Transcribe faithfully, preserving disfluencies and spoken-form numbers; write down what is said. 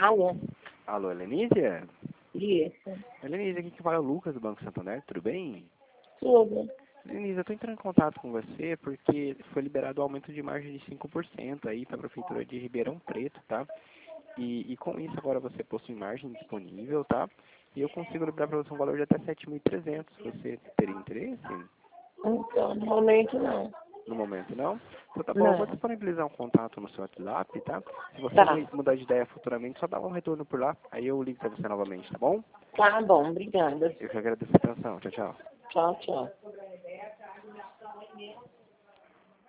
Alô? Alô, Helenísia? Isso. Helenísia, aqui que fala é o Lucas do Banco Santander, tudo bem? Tudo. Helenísia, eu estou entrando em contato com você porque foi liberado o aumento de margem de cinco por cento aí para a Prefeitura de Ribeirão Preto, tá? E, e com isso agora você possui margem disponível, tá? E eu consigo liberar para você um valor de até sete mil e trezentos. Você teria interesse? Então, no momento não. No momento não? Então tá bom, eu vou Não. disponibilizar um contato no seu WhatsApp, tá? Se você Tá. mu- mudar de ideia futuramente, só dá um retorno por lá, aí eu ligo para você novamente, tá bom? Tá bom, obrigada. Eu que agradeço a atenção. Tchau, tchau. Tchau, tchau.